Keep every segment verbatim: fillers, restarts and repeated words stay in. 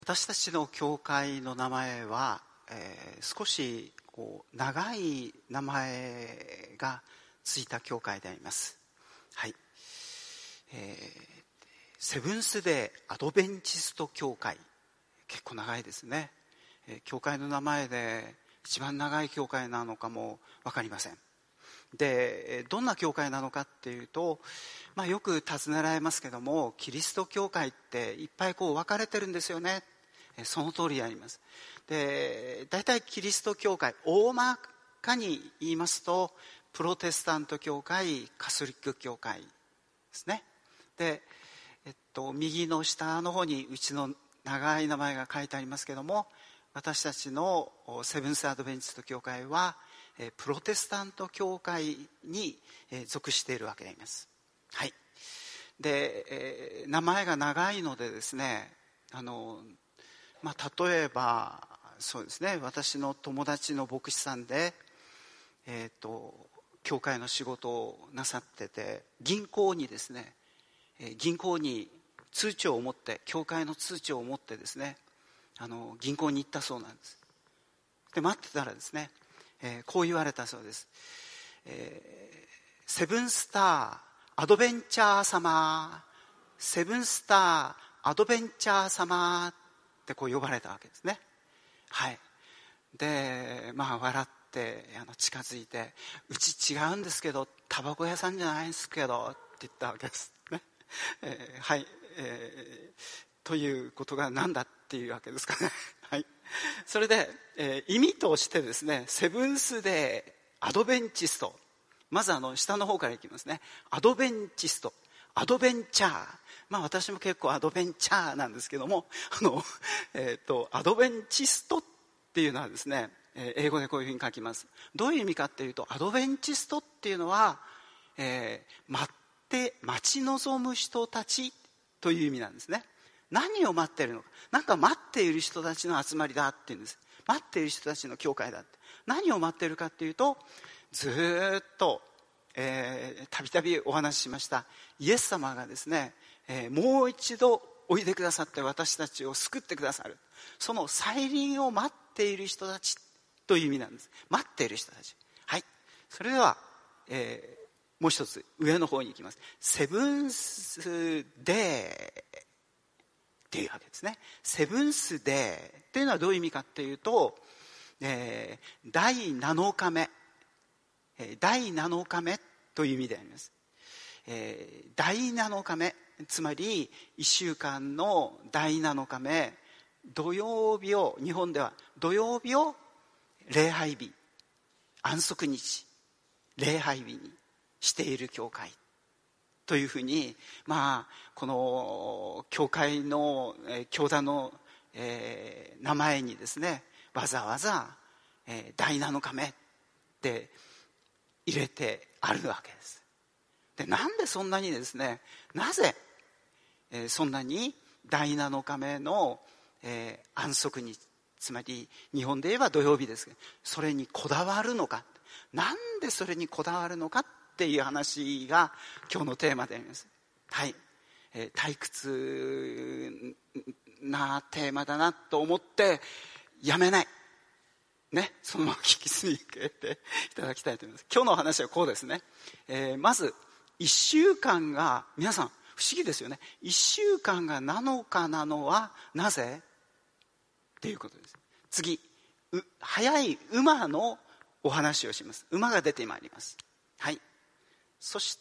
私たちの教会の名前は、えー、少しこう長い名前がついた教会であります。はい、えー、セブンスデーアドベンチスト教会、結構長いですね。えー、教会の名前で一番長い教会なのかも分かりません。で、どんな教会なのかっていうと、まあ、よく尋ねられますけども、キリスト教会っていっぱいこう分かれてるんですよね。その通りであります。で、大体キリスト教会、大まかに言いますとプロテスタント教会、カトリック教会ですね。で、えっと、右の下の方にうちの長い名前が書いてありますけども、私たちのセブンスアドベンチスト教会はプロテスタント教会に属しているわけであります。はい。で、えー、名前が長いのでですね、あのまあ、例えばそうですね、私の友達の牧師さんで、えーと、教会の仕事をなさってて、銀行にですね、えー、銀行に通帳を持って、教会の通帳を持ってですね、あの銀行に行ったそうなんです。で、待ってたらですね、えー、こう言われたそうです。えー、セブンスターアドベンチャー様、セブンスターアドベンチャー様ってこう呼ばれたわけですね。はい。で、まあ笑ってあの近づいて、うち違うんですけど、タバコ屋さんじゃないんですけどって言ったわけですね。えー、はい、えー、ということが何だっていうわけですかね。はい。それで、えー、意味としてですね、セブンスデーアドベンチスト、まずあの下の方からいきますね。アドベンチスト、アドベンチャー、まあ私も結構アドベンチャーなんですけども、あの、えっと、アドベンチストっていうのはですね、英語でこういうふうに書きます。どういう意味かっていうと、アドベンチストっていうのは、えー、待って待ち望む人たちという意味なんですね。何を待っているのか、なんか待っている人たちの集まりだっていうんです。待っている人たちの教会だって。何を待っているかっていうと、ずっとたびたびお話ししましたイエス様がですね、えー、もう一度おいでくださって私たちを救ってくださる、その再臨を待っている人たちという意味なんです。待っている人たち。はい。それでは、えー、もう一つ上の方に行きます。セブンスデーっていうわけですね。セブンスデーっていうのはどういう意味かっていうと、えー、だいなのかめ、だいなのかめという意味であります。えー、だいなのかめ、つまりいっしゅうかんのだいなのかめ、土曜日を、日本では土曜日を礼拝日、安息日、礼拝日にしている教会というふうに、まあこの教会の、えー、教団の、えー、名前にですね、わざわざ、えー、だいなのかめって入れてあるわけです。で、なんでそんなにですね、なぜ、えー、そんなにだいなのかめの、えー、安息日、つまり日本で言えば土曜日ですけど、それにこだわるのか、なんでそれにこだわるのかっていう話が今日のテーマであります。はい、えー、退屈なテーマだなと思ってやめないね、そのまま聞き続けていただきたいと思います。今日の話はこうですね、えー、まずいっしゅうかんが、皆さん不思議ですよね、いっしゅうかんがなのかなのはなぜっていうことです。次、速い馬のお話をします。馬が出てまいります。はい。そして、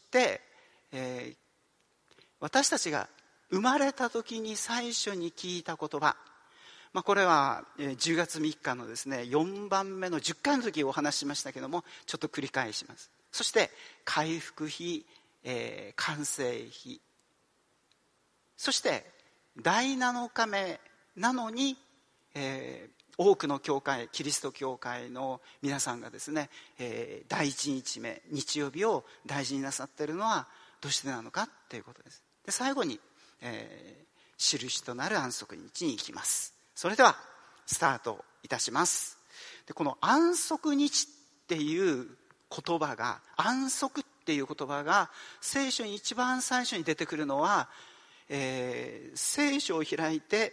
えー、私たちが生まれた時に最初に聞いた言葉、まあ、これはじゅうがつみっかのですね、よんばんめのじゅっかいの時お話ししましたけども、ちょっと繰り返します。そして回復費、えー、完成費、そしてだいなのかめなのに、えー、多くの教会、キリスト教会の皆さんがですね、えー、だいいちにちめ日曜日を大事になさっているのはどうしてなのかということです。で、最後に、えー、印となる安息日に行きます。それではスタートいたします。で、この安息日っていう言葉が、安息っていう言葉が聖書に一番最初に出てくるのは、えー、聖書を開いて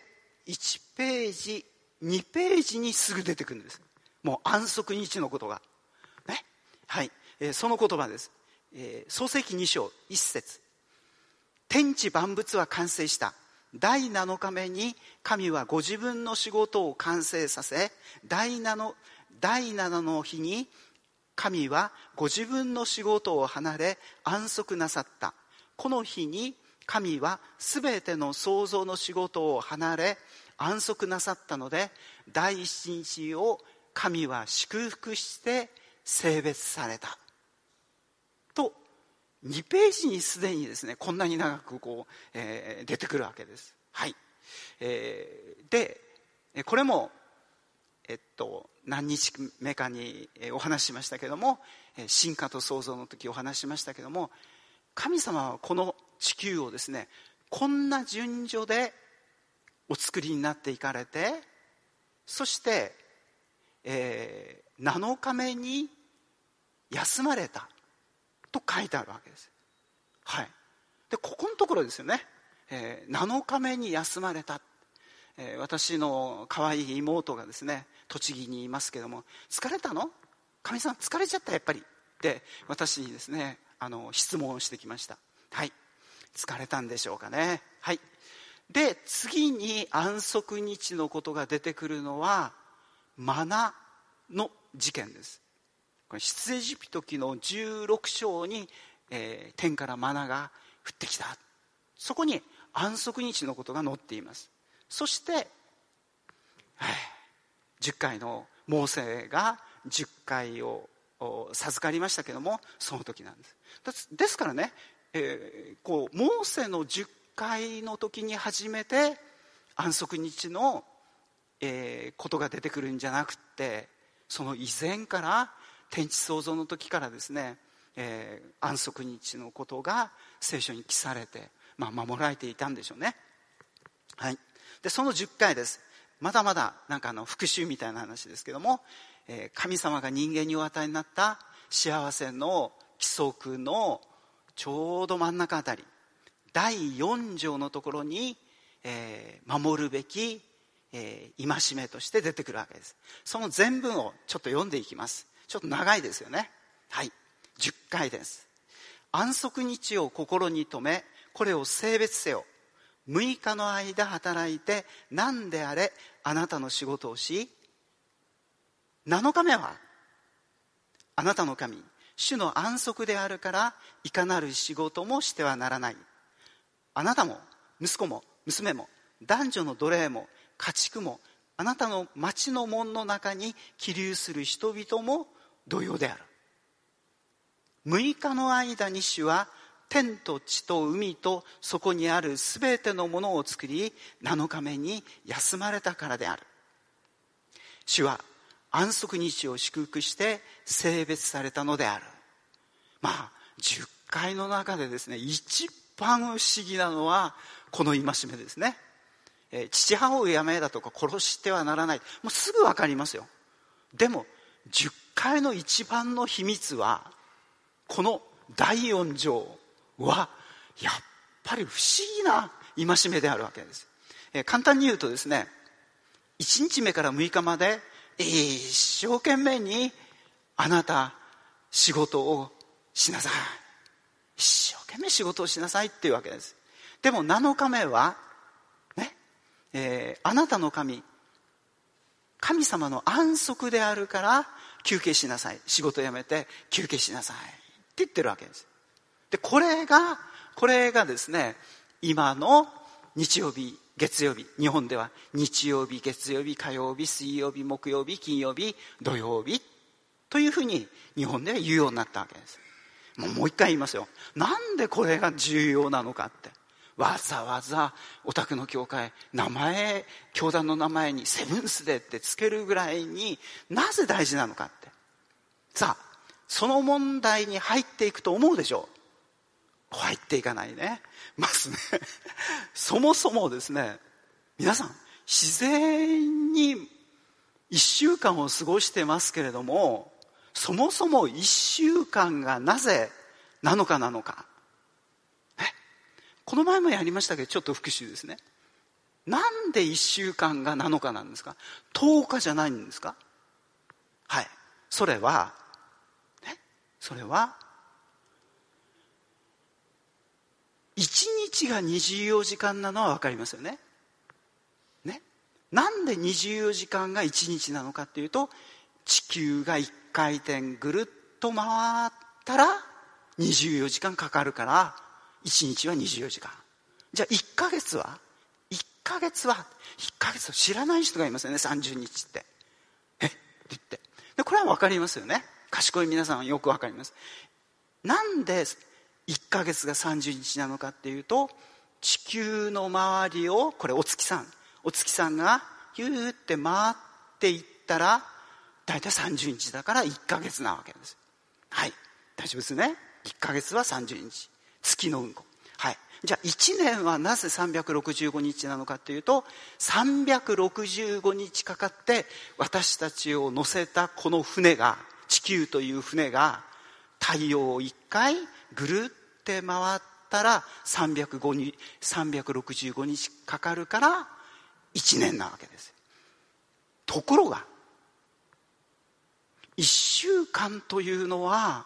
いちページにページにすぐ出てくるんです。もう安息日のことがね。はい、えー、その言葉です。えー、創世記に章いっ節、天地万物は完成した。第なのかめに神はご自分の仕事を完成させ、第七の、第七の日に神はご自分の仕事を離れ安息なさった。この日に神はすべての創造の仕事を離れ安息なさったので、第一日を神は祝福して聖別されたと、にページにすでにですね、こんなに長くこう、えー、出てくるわけです。はい、えー、でこれもえっと何日目かにお話ししましたけども、進化と創造の時お話ししましたけども、神様はこの地球をですね、こんな順序でお作りになっていかれて、そして、えー、なのかめに休まれたと書いてあるわけです。はい、でここのところですよね、えー、なのかめに休まれた、えー、私の可愛い妹がですね、栃木にいますけども、疲れたの？神さん疲れちゃったやっぱりって私にですね、あの質問をしてきました。はい、疲れたんでしょうかね。はい、で次に安息日のことが出てくるのはマナの事件です。これ出エジプト記のじゅうろく章に、えー、天からマナが降ってきた。そこに安息日のことが載っています。そして、はい、じゅっかいのモーセがじゅっかいを授かりましたけども、その時なんです。ですからね、えー、こうモーセのじゅっかいの時に初めて安息日の、えー、ことが出てくるんじゃなくて、その以前から天地創造の時からですね、えー、安息日のことが聖書に記されて、まあ、守られていたんでしょうね。はい、でそのじゅっかいです。まだまだなんかあの復習みたいな話ですけども、えー、神様が人間にお与えになった幸せの規則のちょうど真ん中あたり、だいよん条のところに、えー、守るべき、えー、戒めとして出てくるわけです。その全文をちょっと読んでいきます。ちょっと長いですよね。はい、じゅっかいです。安息日を心に留め、これを聖別せよ。むいかの間働いて何であれあなたの仕事をし、なのかめはあなたの神主の安息であるから、いかなる仕事もしてはならない。あなたも息子も娘も男女の奴隷も家畜も、あなたの町の門の中に起立する人々も同様である。むいかの間に主は天と地と海とそこにあるすべてのものを作り、なのかめに休まれたからである。主は安息日を祝福して聖別されたのである。まあじゅっかいの中でですね、一番不思議なのはこの戒めですね。えー、父母を敬めだとか殺してはならない、もうすぐ分かりますよ。でもじゅっかいの一番の秘密はこのだいよん条はやっぱり不思議な戒めであるわけです。えー、簡単に言うとですね、いちにちめからむいかまで一生懸命にあなた仕事をしなさい、一生懸命仕事をしなさいっていうわけです。でもなのかめはね、えー、あなたの神神様の安息であるから休憩しなさい、仕事辞めて休憩しなさいって言ってるわけです。でこれがこれがですね、今の日曜日月曜日、日本では日曜日月曜日火曜日水曜日木曜日金曜日土曜日というふうに日本では言うようになったわけです。もう、もう一回言いますよ。なんでこれが重要なのかって、わざわざお宅の教会名前教団の名前にセブンスデーってつけるぐらいになぜ大事なのかって、さあその問題に入っていくと思うでしょう。入っていかないね。まずねそもそもですね、皆さん自然に一週間を過ごしてますけれども、そもそも一週間がなぜなのかなのか、えこの前もやりましたけどちょっと復習ですね。 なんでいっしゅうかんがなのかなんですか？とおかじゃないんですか？はい。それは、ね、それは、いちにちがにじゅうよじかんなのは分かりますよね。ね。なんでにじゅうよじかんがいちにちなのかっていうと、地球がいっかいてんぐるっと回ったらにじゅうよじかんかかるから、いちにちはにじゅうよじかん。じゃあいっかげつはいっかげつはいっかげつを知らない人がいますよね、さんじゅうにちって。えって言って。で、これは分かりますよね。賢い皆さんはよく分かります。なんでいっかげつがさんじゅうにちなのかっていうと、地球の周りを、これお月さんお月さんがヒューって回っていったらだいたいさんじゅうにちだからいっかげつなわけです。はい、大丈夫ですね。いっかげつはさんじゅうにち、月の運行。はい。じゃあいちねんはなぜさんびゃくろくじゅうごにちなのかっていうと、さんびゃくろくじゅうごにちかかって私たちを乗せたこの船が、地球という船が太陽をいっかいぐるって回ったらさんびゃくごにさんびゃくろくじゅうごにちかかるからいちねんなわけです。ところがいっしゅうかんというのは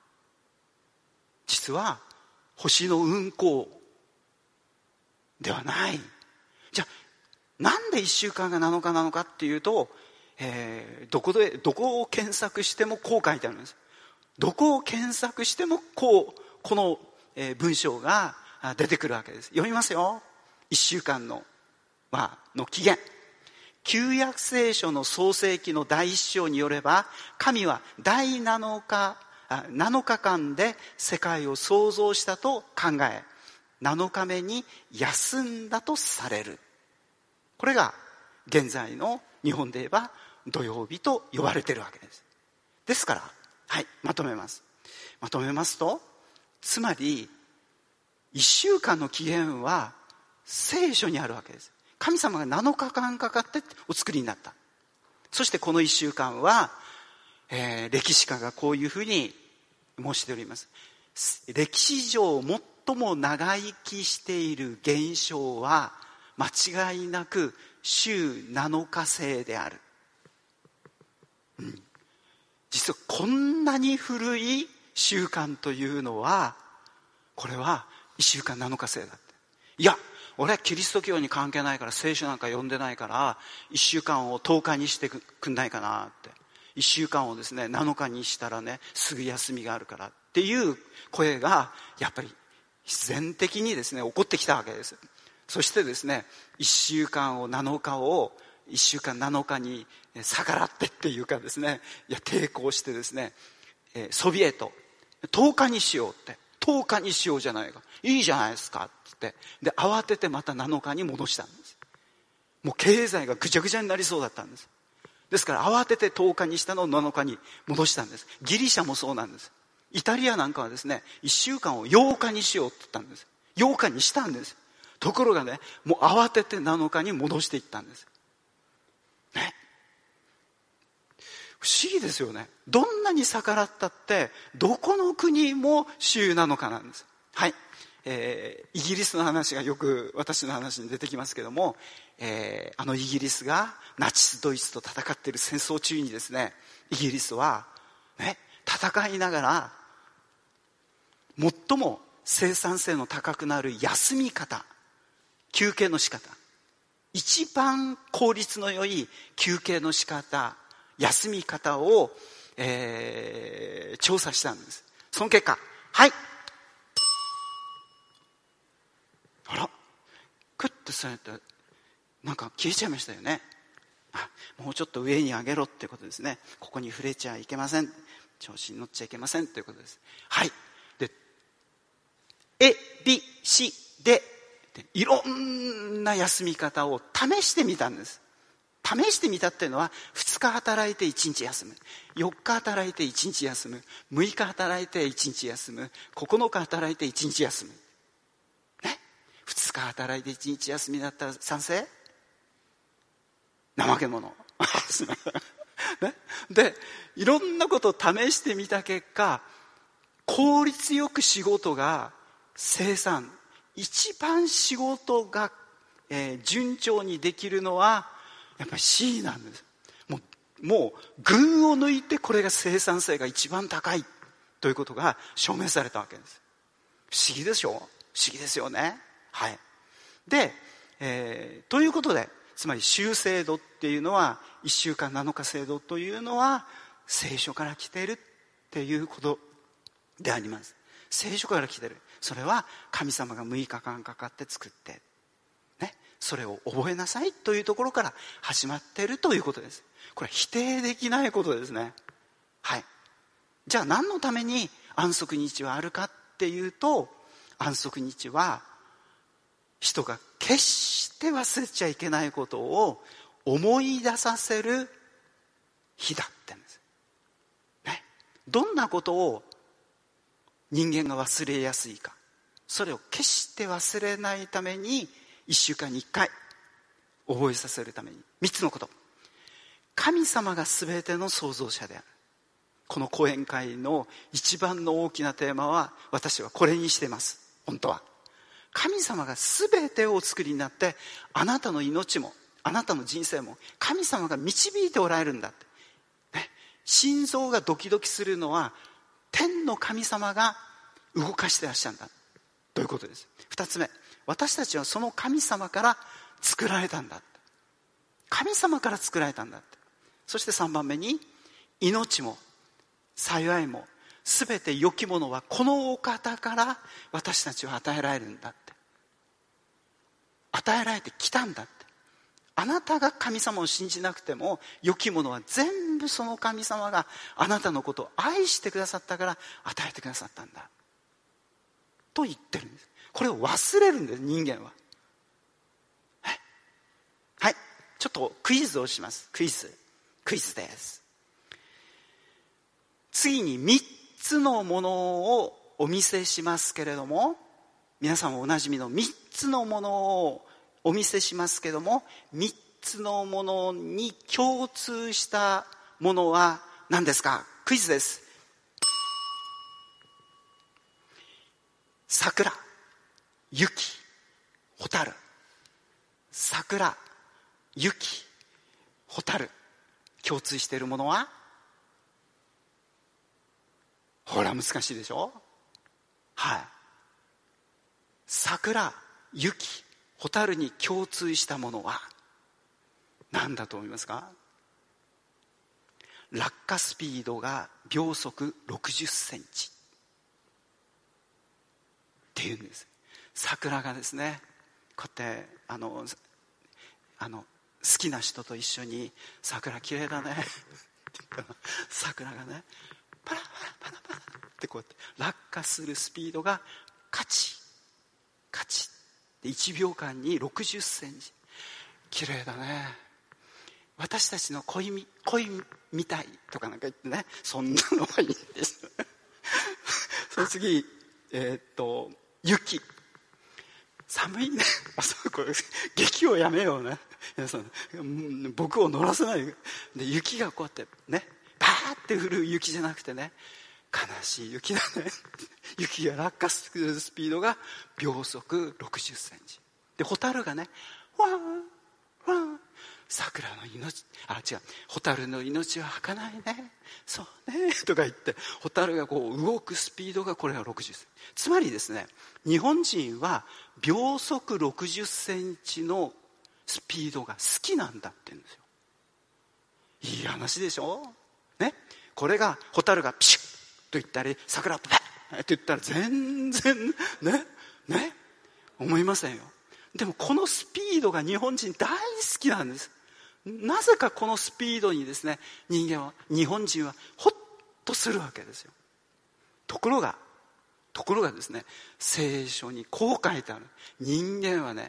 実は星の運行ではない。じゃあなんでいっしゅうかんがなのかなのかっていうと、えー、どこでどこを検索してもこう書いてあるんです。どこを検索してもこうこの、えー、文章が出てくるわけです。読みますよ。いっしゅうかんの、まあ、の起源。旧約聖書の創世記の第一章によれば、神は第なのかなのかかんで世界を創造したと考え、なのかめに休んだとされる。これが現在の日本で言えば土曜日と呼ばれているわけです。ですから、はい、まとめますまとめますと、つまりいっしゅうかんの起源は聖書にあるわけです。神様がなのかかんかかってお作りになった。そしてこのいっしゅうかんは、えー、歴史家がこういうふうに申しております。歴史上最も長生きしている現象は間違いなく週なのか制である、うん、実はこんなに古い習慣というのは、これはいっしゅうかんなのか制だって。いや、俺はキリスト教に関係ないから聖書なんか読んでないからいっしゅうかんをとおかにしてくんないかなって、いっしゅうかんをですねなのかにしたらねすぐ休みがあるからっていう声がやっぱり必然的にですね起こってきたわけです。そしてですねいっしゅうかんをなのかをいっしゅうかんなのかに逆らってっていうかですね、いや抵抗してですね、ソビエトとおかにしようって、とおかにしようじゃないか、いいじゃないですかってで慌ててまたなのかに戻したんです。もう経済がぐちゃぐちゃになりそうだったんです。ですから慌ててとおかにしたのをなのかに戻したんです。ギリシャもそうなんです。イタリアなんかはですねいっしゅうかんをようかにしようって言ったんです。ようかにしたんです。ところがねもう慌ててなのかに戻していったんですね。不思議ですよね。どんなに逆らったってどこの国も週なのかなんです。はい、えー、イギリスの話がよく私の話に出てきますけども、えー、あのイギリスがナチスドイツと戦っている戦争中にですね、イギリスは、ね、戦いながら最も生産性の高くなる休み方、休憩の仕方、一番効率の良い休憩の仕方、休み方を、えー、調査したんです。その結果、はい、あら、クッとそうやってなんか消えちゃいましたよね。あ、もうちょっと上に上げろってことですね。ここに触れちゃいけません、調子に乗っちゃいけませんということです。はい。で、A、B、C、Dいろんな休み方を試してみたんです。試してみたっていうのはふつか働いていちにち休む、よっか働いていちにち休む、むいか働いていちにち休む、ここのか働いていちにち休むね。ふつか働いていちにち休みだったら賛成？怠け者すいませんね。でいろんなことを試してみた結果、効率よく仕事が生産、一番仕事がえー、順調にできるのはやっぱり C なんです。もう、もう群を抜いてこれが生産性が一番高いということが証明されたわけです。不思議でしょ？不思議ですよね。はい。で、えー、ということで、つまり週制度っていうのは、いっしゅうかんなのか制度というのは聖書から来ているっていうことであります。聖書から来ている。それは神様がむいかかんかかって作って、ね、それを覚えなさいというところから始まっているということです。これは否定できないことですね。はい。じゃあ何のために安息日はあるかっていうと、安息日は人が決して忘れちゃいけないことを思い出させる日だってんです、ね、どんなことを人間が忘れやすいか、それを決して忘れないためにいっしゅうかんにいっかい覚えさせるためにみっつのこと。神様が全ての創造者である。この講演会の一番の大きなテーマは、私はこれにしています。本当は神様が全てをお作りになって、あなたの命もあなたの人生も神様が導いておられるんだって、ね、心臓がドキドキするのは天の神様が動かしてらっしゃるんだということです。二つ目、私たちはその神様から作られたんだって。神様から作られたんだって。そして三番目に、命も幸いも全て良きものはこのお方から私たちは与えられるんだって。与えられてきたんだって。あなたが神様を信じなくても良きものは全部その神様があなたのことを愛してくださったから与えてくださったんだと言ってるんです。これを忘れるんです、人間は。はい、はい、ちょっとクイズをします。クイズクイズです。次にみっつのものをお見せしますけれども、皆さんもおなじみのみっつのものをお見せしますけれども、みっつのものに共通したものは何ですか？クイズです。桜、雪、蛍。桜、雪、蛍。共通しているものは？ほら難しいでしょ。はい。桜、雪、蛍に共通したものは何だと思いますか？落下スピードが秒速ろくじゅっセンチっていうんです。桜がですね、こうやってあのあの好きな人と一緒に桜綺麗だね桜がねパラパラパラパラってこうやって落下するスピードがカチカチでいちびょうかんにろくじゅっセンチ。綺麗だね。私たちの恋み恋みたいとかなんか言ってね、そんなのはいいんですその次、えー、っと雪、寒いねあそうこれ劇をやめようね皆さん、僕を乗らせないで。雪がこうやってねパーって降る雪じゃなくてね、悲しい雪だね雪が落下するスピードが秒速ろくじゅっセンチで、蛍がねワーワー、桜の命、あ違う蛍の命は儚いね、そうねとか言って蛍がこう動くスピードがこれがろくじゅっセンチ。つまりですね、日本人は秒速ろくじゅっセンチのスピードが好きなんだって言うんですよ。いい話でしょね。これが蛍がピシュッと言ったり桜とパッって言ったら全然ねね思いませんよ。でもこのスピードが日本人大好きなんです。なぜかこのスピードにですね、人間は日本人はホッとするわけですよ。ところがところがですね、聖書にこう書いてある。人間はね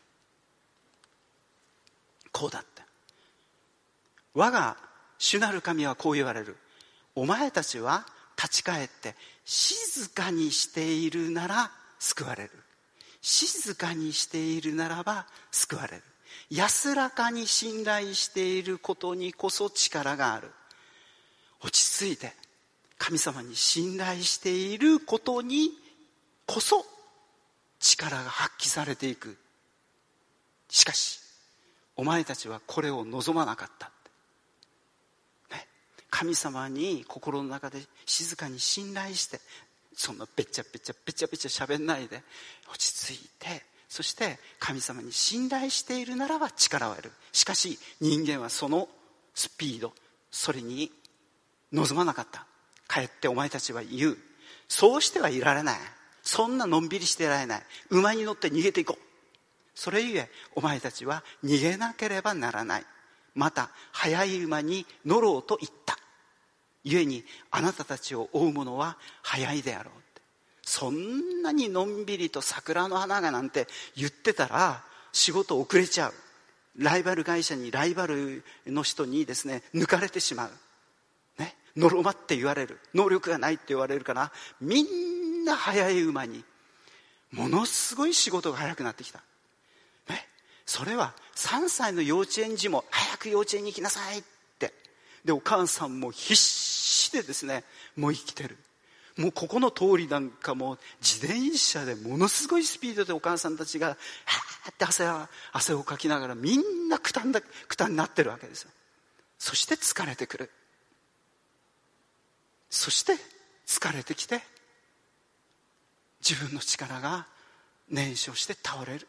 こうだって、我が主なる神はこう言われる。お前たちは立ち返って静かにしているなら救われる。静かにしているならば救われる。安らかに信頼していることにこそ力がある。落ち着いて神様に信頼していることにこそ力が発揮されていく。 しかしお前たちはこれを望まなかった、ね、神様に心の中で静かに信頼して、そんなべちゃべちゃべちゃべちゃ喋んないで落ち着いて、そして神様に信頼しているならば力を得る。しかし人間はそのスピード、それに望まなかった。かえってお前たちは言う。そうしてはいられない。そんなのんびりしていられない。馬に乗って逃げていこう。それゆえお前たちは逃げなければならない。また速い馬に乗ろうと言った。故にあなたたちを追う者は速いであろうって。そんなにのんびりと桜の花がなんて言ってたら仕事遅れちゃう。ライバル会社にライバルの人にですね抜かれてしまう、ね、のろまって言われる、能力がないって言われるから、みんな速い馬に、ものすごい仕事が早くなってきた、ね、それはさんさいの幼稚園児も早く幼稚園に行きなさいって、でお母さんも必死でですねもう生きてる。もうここの通りなんかも自転車でものすごいスピードでお母さんたちがはーって汗を汗をかきながらみんなくたんだくたんになってるわけですよ。そして疲れてくる。そして疲れてきて自分の力が燃焼して倒れる。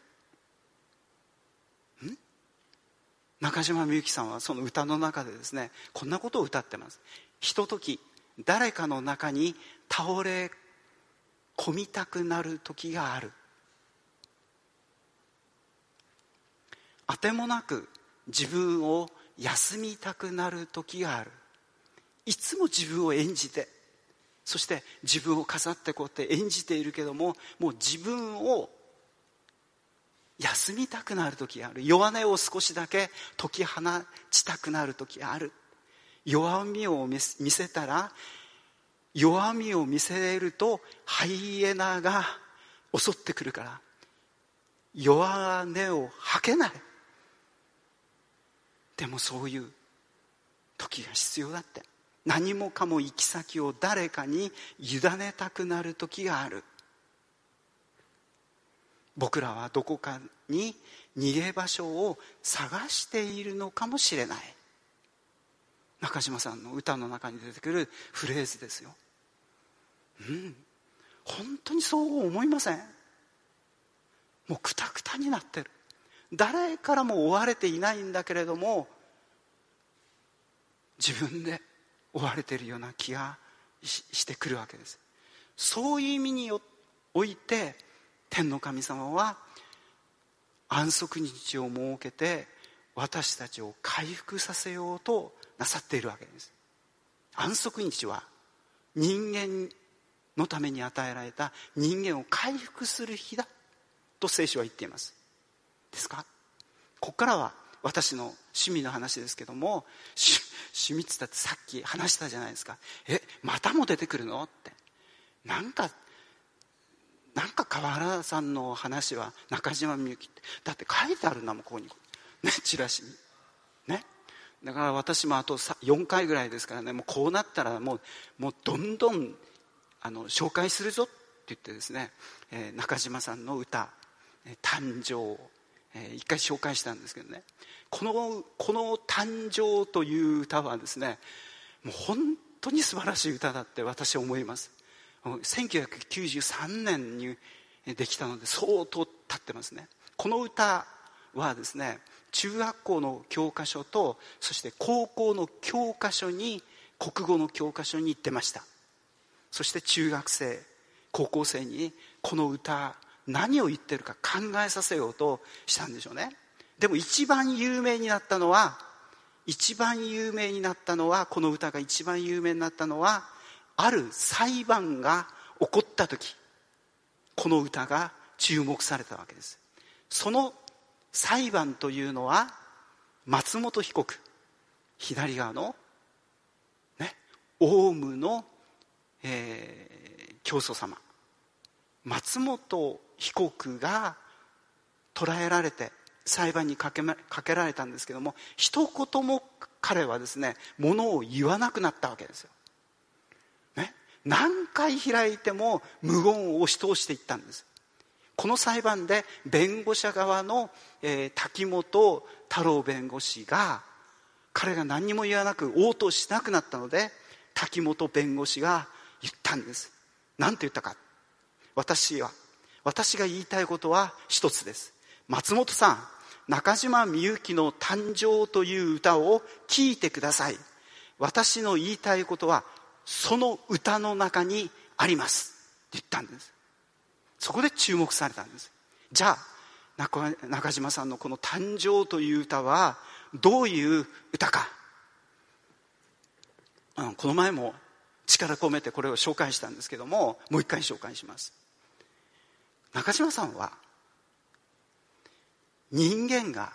ん中島みゆきさんはその歌の中でですねこんなことを歌ってます。ひととき誰かの中に倒れ込みたくなる時がある。あてもなく自分を休みたくなる時がある。いつも自分を演じて、そして自分を飾ってこうやって演じているけども、もう自分を休みたくなる時がある。弱音を少しだけ解き放ちたくなる時がある。弱みを見せたら、弱みを見せるとハイエナが襲ってくるから弱音を吐けない。でもそういう時が必要だって。何もかも行き先を誰かに委ねたくなる時がある。僕らはどこかに逃げ場所を探しているのかもしれない。中島さんの歌の中に出てくるフレーズですよ。うん、本当にそう思いません？もうクタクタになってる。誰からも追われていないんだけれども自分で追われているような気が し, してくるわけです。そういう意味において天の神様は安息日を設けて私たちを回復させようとなさっているわけです。安息日は人間のために与えられた人間を回復する日だと聖書は言っています。ですか？ここからは私の趣味の話ですけども、趣味って言ったってさっき話したじゃないですか。え、またも出てくるのって。なんかなんか川原さんの話は中島みゆきってだって書いてあるんだもん、ここにね、チラシにね。だから私もあとよんかいぐらいですからね、もうこうなったらもうもうどんどんあの紹介するぞって言ってですね、えー、中島さんの歌「誕生」えー、一回紹介したんですけどね、このこの誕生という歌はですね、もう本当に素晴らしい歌だって私は思います。せんきゅうひゃくきゅうじゅうさんねんにできたので相当経ってますね。この歌はですね、中学校の教科書とそして高校の教科書に、国語の教科書に出ました。そして中学生高校生にこの歌何を言ってるか考えさせようとしたんでしょうね。でも一番有名になったのは一番有名になったのはこの歌が一番有名になったのはある裁判が起こった時、この歌が注目されたわけです。その裁判というのは松本被告、左側のね、オウムの、えー、教祖様松本被告が捕らえられて裁判にかけ、ま、かけられたんですけども、一言も彼はですねものを言わなくなったわけですよ、ね、何回開いても無言を押し通していったんです。 この裁判で弁護者側の、えー、滝本太郎弁護士が、彼が何にも言わなく応答しなくなったので、滝本弁護士が言ったんです。何て言ったか。私は私が言いたいことは一つです。松本さん、中島みゆきの誕生という歌を聴いてください。私の言いたいことはその歌の中にありますって言ったんです。そこで注目されたんです。じゃあ 中, 中島さんのこの誕生という歌はどういう歌か、うん、この前も力込めてこれを紹介したんですけども、もう一回紹介します。中島さんは人間が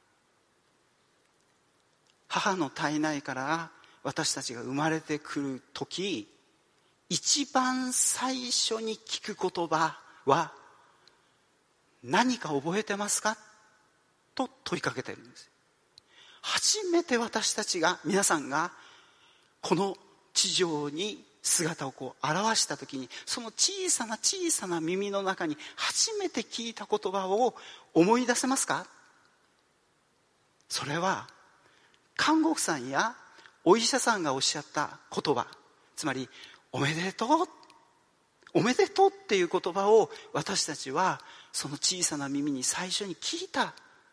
母の体内から私たちが生まれてくるとき、一番最初に聞く言葉は何か覚えてますかと問いかけているんです。初めて私たちが、皆さんがこの地上に姿をこう表したときに、その小さな小さな耳の中に初めて聞いた言葉を思い出せますか？それは看護婦さんやお医者さんがおっしゃった言葉、つまりおめでとう、おめでとうっていう言葉を私たちはその小さな耳に最初に聞いた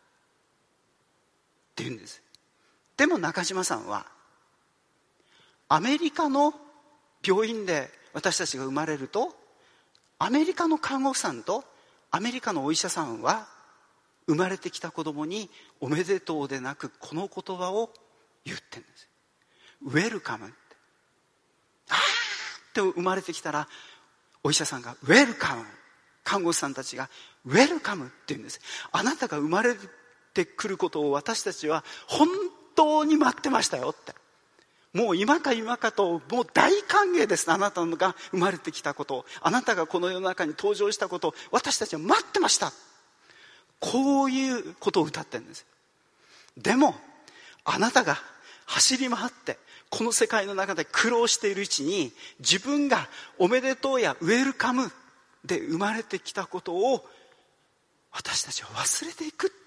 っていうんです。でも中島さんはアメリカの病院で私たちが生まれると、アメリカの看護婦さんとアメリカのお医者さんは生まれてきた子供におめでとうでなくこの言葉を言ってるんです。ウェルカムって、あーって生まれてきたらお医者さんがウェルカム、看護師さんたちがウェルカムって言うんです。あなたが生まれてくることを私たちは本当に待ってましたよって、もう今か今かともう大歓迎です。あなたが生まれてきたことを、あなたがこの世の中に登場したことを私たちは待ってました、こういうことを歌ってるんです。でもあなたが走り回ってこの世界の中で苦労しているうちに、自分がおめでとうやウェルカムで生まれてきたことを私たちは忘れていく。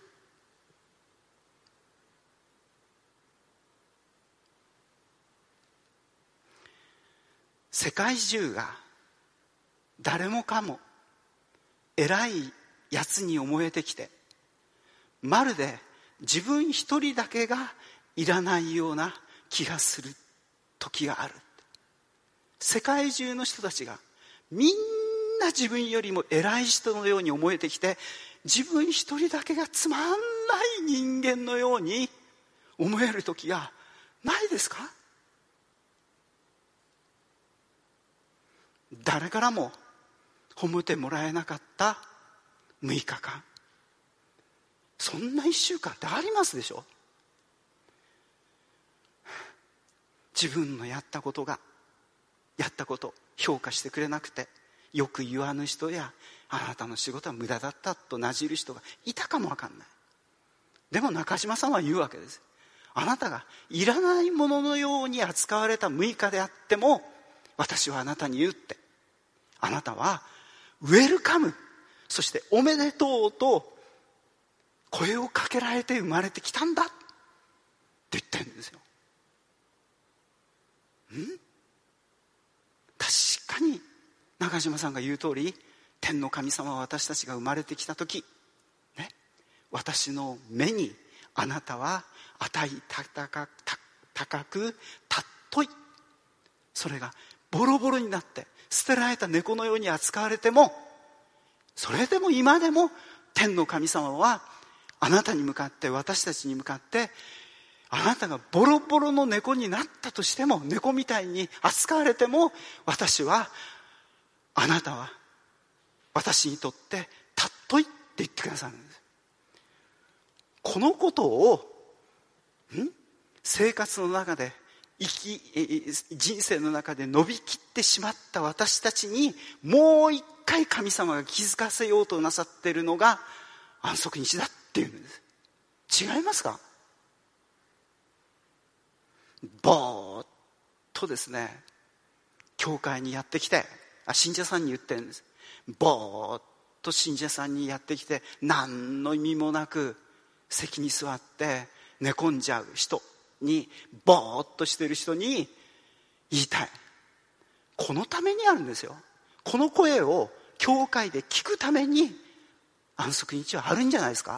世界中が誰もかも偉いやつに思えてきて、まるで自分一人だけがいらないような気がする時がある。世界中の人たちがみんな自分よりも偉い人のように思えてきて、自分一人だけがつまんない人間のように思える時がないですか？誰からも褒めてもらえなかったむいかかん、そんないっしゅうかんってありますでしょ。自分のやったことがやったこと評価してくれなくて、よく言わぬ人やあなたの仕事は無駄だったとなじる人がいたかもわかんない。でも中島さんは言うわけです。あなたがいらないもののように扱われたむいかであっても、私はあなたに言うって、あなたはウェルカム、そしておめでとうと声をかけられて生まれてきたんだって言ってるんですよ。ん？確かに中島さんが言う通り、天の神様は私たちが生まれてきた時、ね、私の目にあなたは値高く高く尊い、それがボロボロになって捨てられた猫のように扱われても、それでも今でも天の神様はあなたに向かって、私たちに向かって、あなたがボロボロの猫になったとしても、猫みたいに扱われても、私は、あなたは私にとって尊いって言ってくださるんです。このことをん生活の中で生き人生の中で伸びきってしまった私たちに、もう一回神様が気づかせようとなさっているのが安息日だっていうんです。違いますか？ぼーっとですね、教会にやってきて、あ信者さんに言ってるんです。ぼーっと信者さんにやってきて、何の意味もなく席に座って寝込んじゃう人に、ぼーっとしてる人に言いたい。このためにあるんですよ。この声を教会で聞くために安息日はあるんじゃないですか。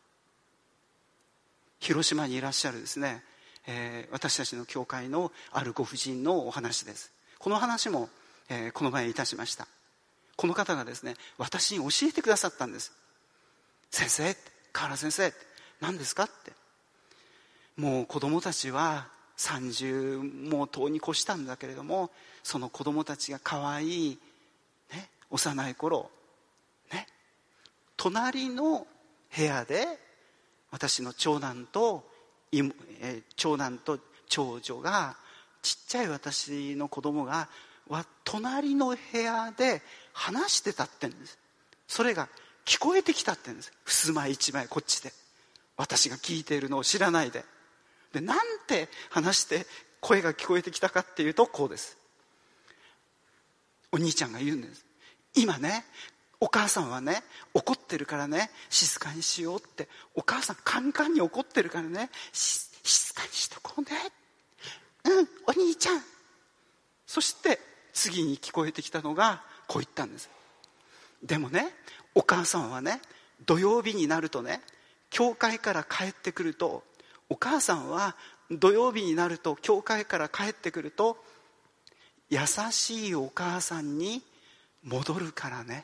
広島にいらっしゃるですね、えー、私たちの教会のあるご婦人のお話です。この話も、えー、この前いたしました。この方がですね、私に教えてくださったんです。先生、河原先生、何ですかって。もう子供たちはさんじゅうもうとうに越したんだけれども、その子供たちが可愛い、ね、幼い頃、ね、隣の部屋で私の長男と、えー、長男と長女が、ちっちゃい私の子供が隣の部屋で話してたってんです。それが聞こえてきたってんです。襖一枚こっちで、私が聞いているのを知らないで。で、なんて話して声が聞こえてきたかっていうと、こうです。お兄ちゃんが言うんです。今ね、お母さんはね、怒ってるからね、静かにしようって。お母さんカンカンに怒ってるからね、し静かにしとこうね。うん、お兄ちゃん。そして次に聞こえてきたのがこう言ったんです。でもね、お母さんはね、土曜日になるとね、教会から帰ってくると、お母さんは土曜日になると教会から帰ってくると、優しいお母さんに戻るからね。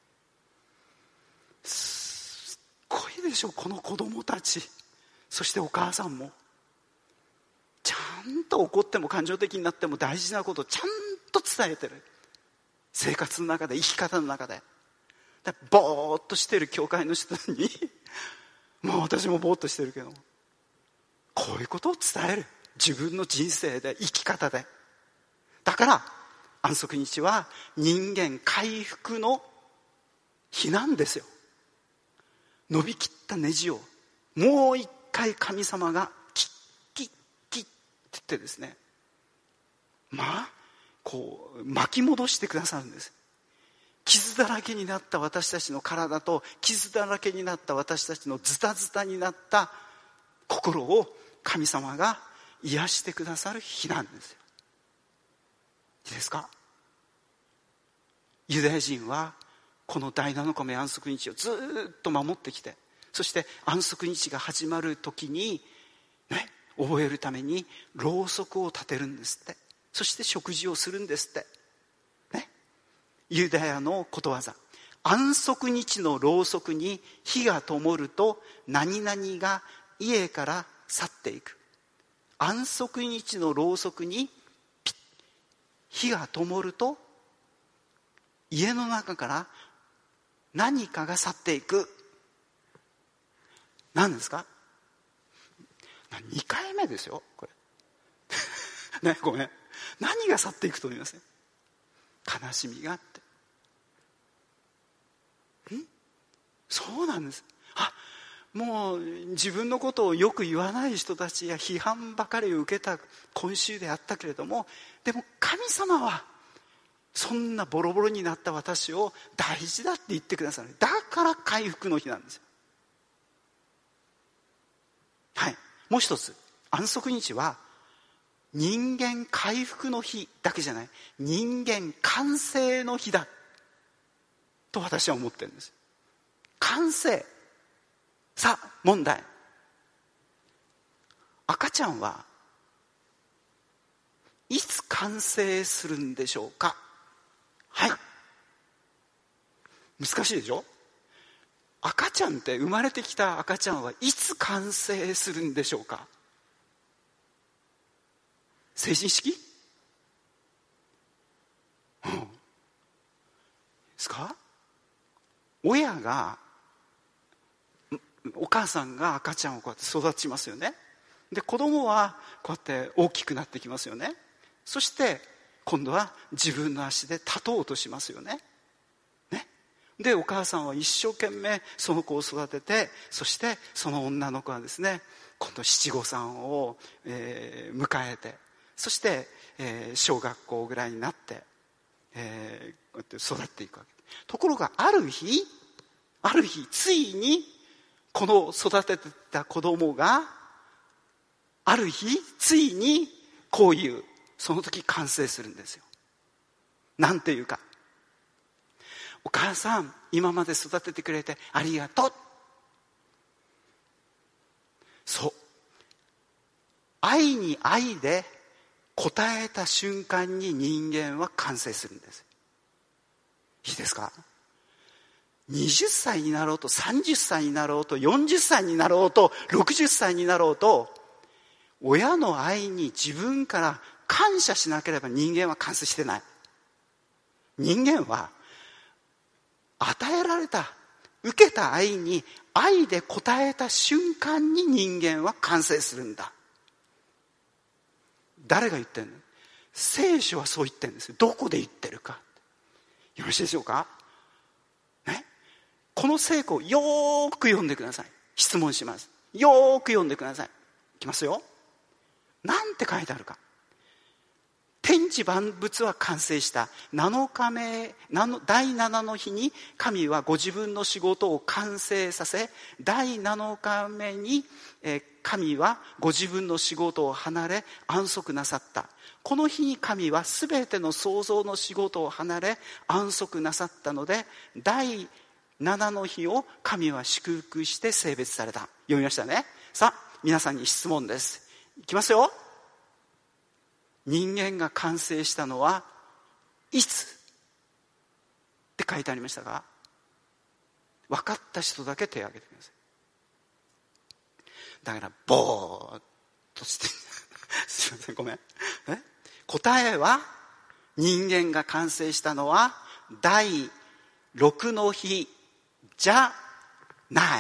すっごいでしょ、この子供たち。そしてお母さんもちゃんと怒っても感情的になっても大事なことをちゃんと伝えてる。生活の中で、生き方の中で。だぼーっとしてる教会の人にもう私もぼーっとしてるけど、こういうことを伝える。自分の人生で、生き方で。だから安息日は人間回復の日なんですよ。伸びきったネジをもう一回神様がキッキッキッって言ってですね、まあこう巻き戻してくださるんです。傷だらけになった私たちの体と、傷だらけになった私たちのズタズタになった心を神様が癒してくださる日なんですよ。いいですか。ユダヤ人はこの第七日目安息日をずっと守ってきて、そして安息日が始まる時にね、覚えるためにろうそくを立てるんですって。そして食事をするんですってね。ユダヤのことわざ、安息日のろうそくに火が灯ると何々が家から去っていく。安息日のろうそくに火が灯ると家の中から何かが去っていく。何ですか。にかいめですよこれね、ごめん、何が去っていくと思います？悲しみがあって。んそうなんです。あ、もう自分のことをよく言わない人たちや批判ばかりを受けた今週であったけれども、でも神様はそんなボロボロになった私を大事だって言ってくださる。だから回復の日なんですよ。はい。もう一つ、安息日は人間回復の日だけじゃない、人間完成の日だと私は思ってるんです。完成。さあ問題、赤ちゃんはいつ完成するんでしょうか。はい、難しいでしょ。赤ちゃんって、生まれてきた赤ちゃんはいつ完成するんでしょうか。成人式、うん、ですか。親が、お母さんが赤ちゃんをこうやって育ちますよね。で子供はこうやって大きくなってきますよね。そして今度は自分の足で立とうとしますよね。ね。でお母さんは一生懸命その子を育てて、そしてその女の子はですね、今度七五三を、えー、迎えて、そして、えー、小学校ぐらいになって、えー、こうやって育っていくわけ。ところがある日、 ある日ついにこの育ててた子供がある日ついにこういう、その時完成するんですよ。なんていうか、お母さん今まで育ててくれてありがとう。そう、愛に愛で応えた瞬間に人間は完成するんです。いいですか。はたちになろうとさんじゅっさいになろうとよんじゅっさいになろうとろくじゅっさいになろうと、親の愛に自分から感謝しなければ人間は完成してない。人間は与えられた、受けた愛に愛で応えた瞬間に人間は完成するんだ。誰が言ってんの？聖書はそう言ってるんですよ。どこで言ってるか。よろしいでしょうかね。この聖句をよーく読んでください。質問します。よーく読んでください。いきますよ。なんて書いてあるか。天地万物は完成した。なのかめ、だいななの日に神はご自分の仕事を完成させ、だいなのかめに神はご自分の仕事を離れ安息なさった。この日に神はすべての創造の仕事を離れ安息なさったので、だいななの日を神は祝福して聖別された。読みましたね。さあ、皆さんに質問です。いきますよ。人間が完成したのはいつって書いてありましたか？分かった人だけ手を挙げてください。だからボーっとしてすいません、ごめん。え答えは、人間が完成したのはだいろくの日じゃない。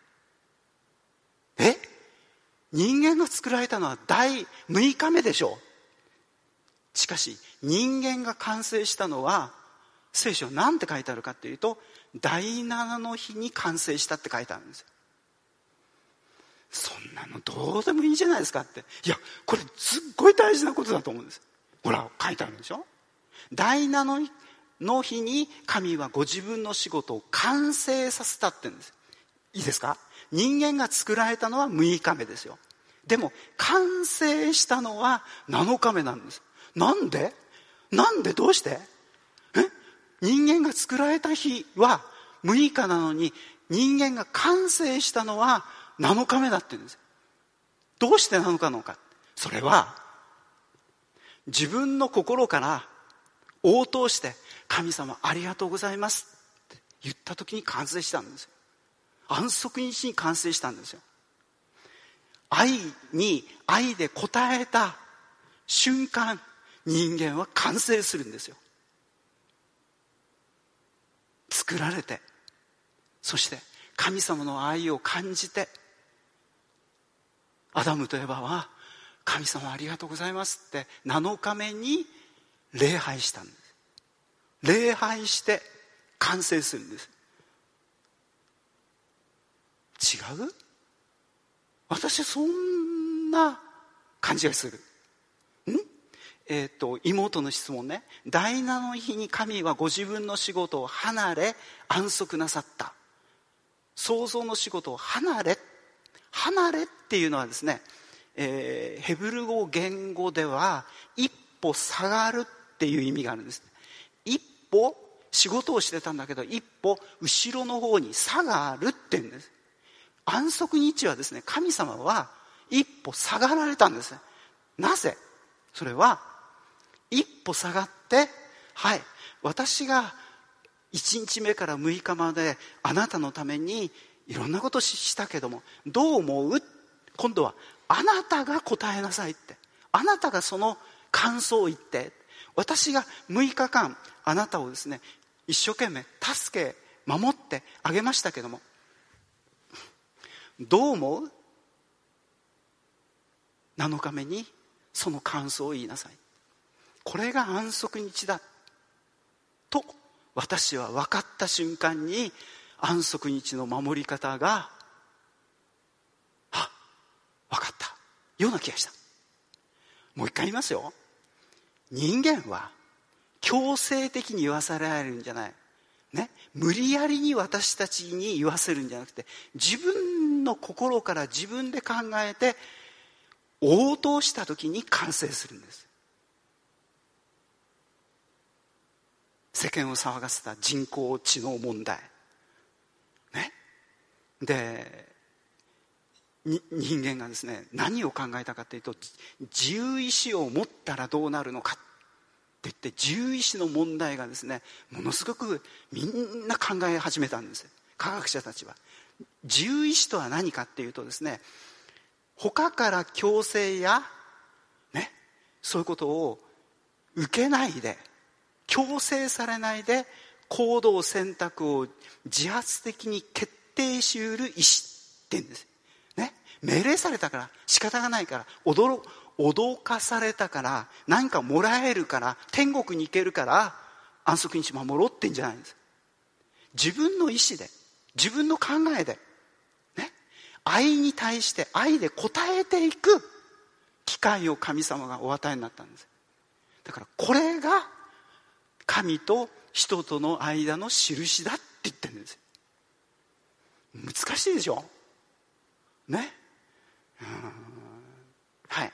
え人間が作られたのはだいむいかめでしょ。しかし人間が完成したのは、聖書は何て書いてあるかっていうと、だいななの日に完成したって書いてあるんですよ。そんなのどうでもいいじゃないですかって。いや、これすっごい大事なことだと思うんです。ほら書いてあるでしょ。だいななの日に神はご自分の仕事を完成させたって言うんです。いいですか。人間が作られたのはむいかめですよ。でも完成したのはなのかめなんです。なんでなんでどうしてえ人間が作られた日はむいかなのに、人間が完成したのはなのかめだって言うんです。どうしてなのかのか。それは自分の心から応答して、神様ありがとうございますって言った時に完成したんですよ。安息日に完成したんですよ。愛に愛で応えた瞬間、人間は完成するんですよ。作られて、そして神様の愛を感じて、アダムとエバは神様ありがとうございますってなのかめに礼拝したんです。礼拝して完成するんです。違う？私はそんな感じがする。んえっと、妹の質問ね。だいななの日に神はご自分の仕事を離れ安息なさった。創造の仕事を離れ。離れっていうのはですね、えー、ヘブル語言語では一歩下がるっていう意味があるんです。一歩仕事をしてたんだけど、一歩後ろの方に下がるって言うんです。安息日はですね、神様は一歩下がられたんです。なぜ？それは一歩下がって、はい、私がいちにちめからむいかまであなたのためにいろんなことしたけども、どう思う？今度はあなたが答えなさいって、あなたがその感想を言って、私がむいかかんあなたをですね一生懸命助け守ってあげましたけども、どう思う？なのかめにその感想を言いなさい。これが安息日だと私は分かった瞬間に、安息日の守り方があ、分かったような気がした。もう一回言いますよ。人間は強制的に言わされるんじゃない。 ね、無理やりに私たちに言わせるんじゃなくて、自分の心から自分で考えて応答した時に完成するんです。世間を騒がせた人工知能問題ね。でに人間がですね、何を考えたかというと、自由意志を持ったらどうなるのかって言って、自由意志の問題がですね、ものすごくみんな考え始めたんです。科学者たちは。自由意志とは何かっていうとですね、他から強制やね、そういうことを受けないで、強制されないで行動選択を自発的に決定しうる意志って言うんです。ね、命令されたから仕方がないから、驚脅かされたから何かもらえるから天国に行けるから安息日守ろうって言うんじゃないんです。自分の意志で、自分の考えで、ね、愛に対して愛で応えていく機会を神様がお与えになったんです。だからこれが神と人との間の印だって言ってるんです。難しいでしょね。うん、はい。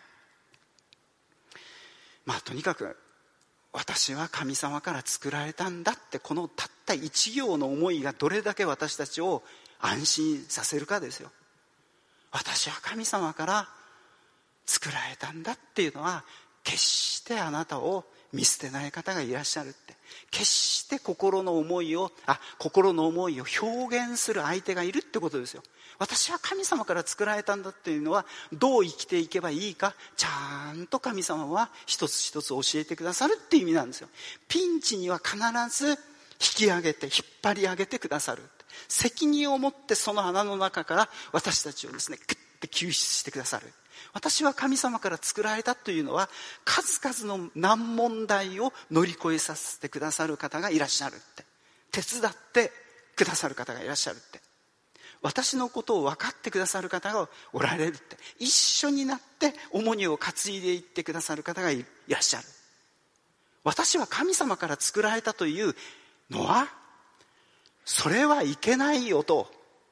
まあとにかく私は神様から作られたんだって、このたった一行の思いがどれだけ私たちを安心させるかですよ。私は神様から作られたんだっていうのは、決してあなたを見捨てない方がいらっしゃるって、決して心の思いをあ心の思いを表現する相手がいるってことですよ。私は神様から作られたんだっていうのは、どう生きていけばいいかちゃんと神様は一つ一つ教えてくださるっていう意味なんですよ。ピンチには必ず引き上げて引っ張り上げてくださる。責任を持ってその穴の中から私たちをですね、グッて救出してくださる。私は神様から作られたというのは、数々の難問題を乗り越えさせてくださる方がいらっしゃるって、手伝ってくださる方がいらっしゃるって、私のことを分かってくださる方がおられるって、一緒になって重荷を担いでいってくださる方がいらっしゃる。私は神様から作られたというのは、それはいけないよと、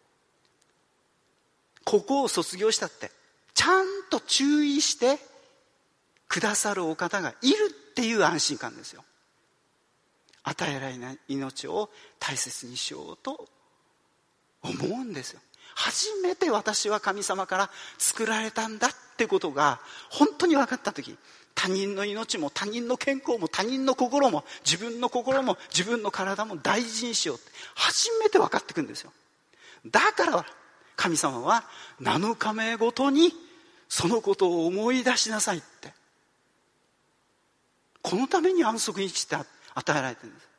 ここを卒業したってちゃんと注意してくださるお方がいるっていう安心感ですよ。与えられない命を大切にしようと思うんですよ。初めて私は神様から作られたんだってことが本当に分かった時、他人の命も他人の健康も他人の心も自分の心も自分の体も大事にしようって初めて分かってくるんですよ。だから神様はなのかめごとにそのことを思い出しなさいって、このために安息日って与えられてるんです。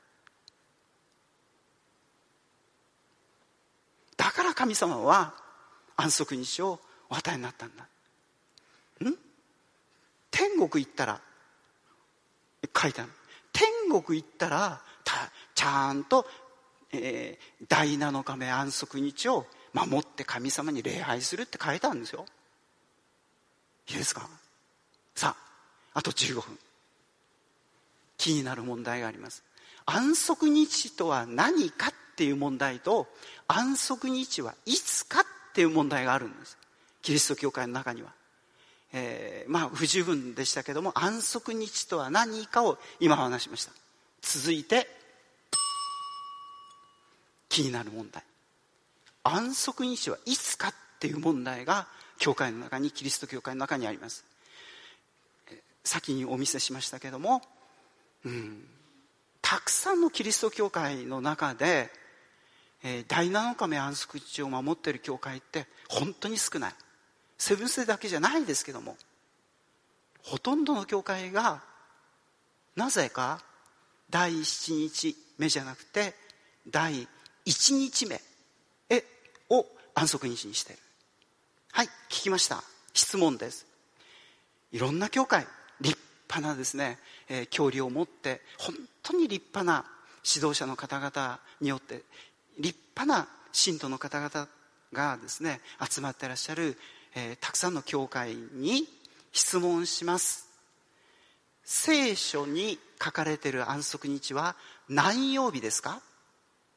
だから神様は安息日をお与えになったんだ。ん天国行ったら書いてある、天国行ったらたちゃんと、えー、第七日目安息日を守って神様に礼拝するって書いてあるんですよ。いいですか。さあ、あとじゅうごふん。気になる問題があります。安息日とは何かっていう問題と、安息日はいつかっていう問題があるんです。キリスト教会の中には、えー、まあ不十分でしたけども、安息日とは何かを今話しました。続いて気になる問題、安息日はいつかっていう問題が教会の中に、キリスト教会の中にあります。先にお見せしましたけども、うん、たくさんのキリスト教会の中で、えー、第七日目安息日を守っている教会って本当に少ない。セブンスデーだけじゃないですけども、ほとんどの教会がなぜか第七日目じゃなくて第一日目へを安息日にしている。はい、聞きました。質問です。いろんな教会、立派なですね、えー、教理を持って本当に立派な指導者の方々によって立派な信徒の方々がですね集まっていらっしゃる、えー、たくさんの教会に質問します。聖書に書かれている安息日は何曜日ですか？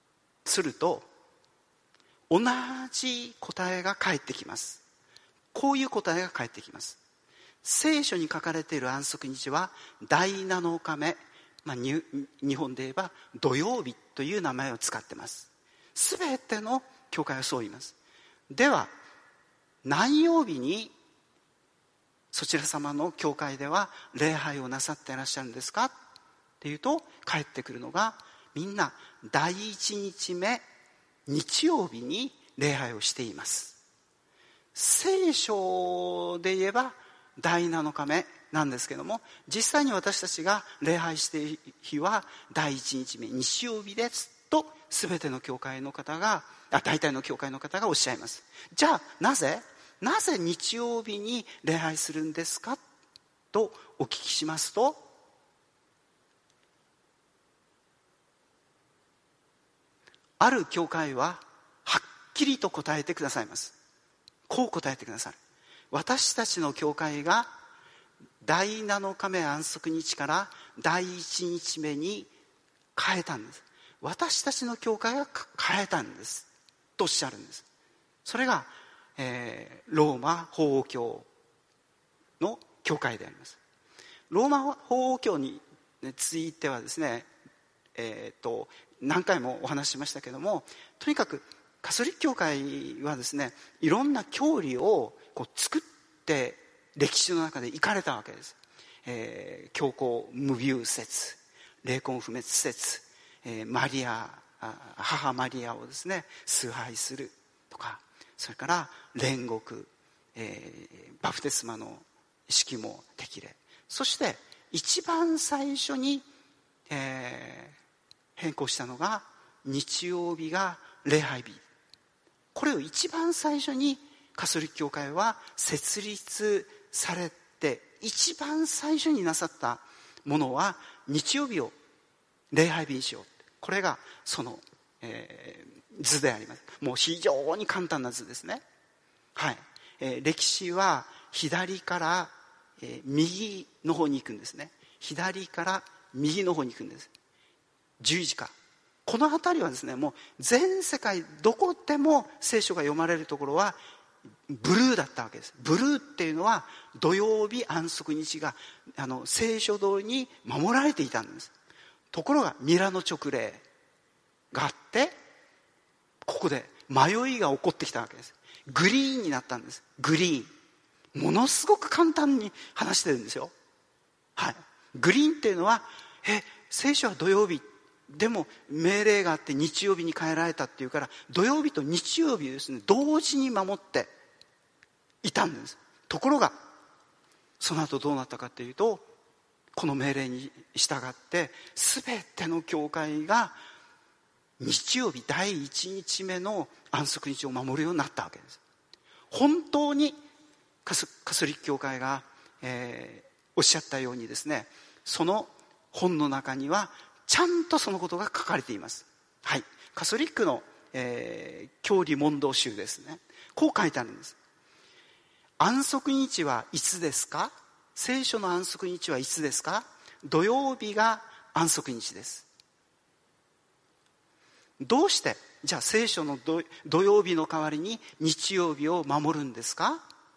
すると同じ答えが返ってきます。こういう答えが返ってきます。聖書に書かれている安息日はだいなのかめ、まあ、日本で言えば土曜日という名前を使っています。すべての教会はそう言います。では何曜日にそちら様の教会では礼拝をなさっていらっしゃるんですかっていうと、返ってくるのが、みんなだいいちにちめ日曜日に礼拝をしています。聖書で言えばだいなのかめなんですけども、実際に私たちが礼拝している日はだいいちにちめ日曜日ですと、全ての教会の方が、あ、大体の教会の方がおっしゃいます。じゃあなぜなぜ日曜日に礼拝するんですかとお聞きしますと、ある教会ははっきりと答えてくださいます。こう答えてくださる。私たちの教会がだいなのかめ安息日からだいいちにちめに変えたんです。私たちの教会が変えたんですとおっしゃるんです。それが、えー、ローマ法王教の教会であります。ローマ法王教についてはですね、えー、と何回もお話ししましたけども、とにかくカソリック教会はですね、いろんな教理をこう作って歴史の中で生かれたわけです。えー、教皇無病説、霊魂不滅説、えー、マリア母マリアをですね崇拝するとか、それから煉獄、えー、バプテスマの式も適齢、そして一番最初に、えー、変更したのが日曜日が礼拝日。これを一番最初にカソリック教会は設立されて、一番最初になさったものは日曜日を礼拝日にしよう。これがその、えー、図であります。もう非常に簡単な図ですね。はい、えー、歴史は左から、えー、右の方に行くんですね。左から右の方に行くんです。十字架、この辺りはですね、もう全世界どこでも聖書が読まれるところはブルーだったわけです。ブルーっていうのは土曜日安息日があの聖書通りに守られていたんです。ところがミラノ直令があって、ここで迷いが起こってきたわけです。グリーンになったんです。グリーン、ものすごく簡単に話してるんですよ。はい、グリーンっていうのは、え聖書は土曜日でも命令があって日曜日に変えられたっていうから、土曜日と日曜日をですね同時に守っていたんです。ところがその後どうなったかっていうと、この命令に従って全ての教会が日曜日だいいちにちめの安息日を守るようになったわけです。本当にカソリック教会が、えー、おっしゃったようにですね、その本の中にはちゃんとそのことが書かれています。はい、カソリックの、えー、教理問答集ですね。こう書いてあるんです。安息日はいつですか？聖書の安息日はいつですか？土曜日が安息日です。どうしてじゃあ聖書の 土, 土曜日の代わりに日曜日を守るんですか？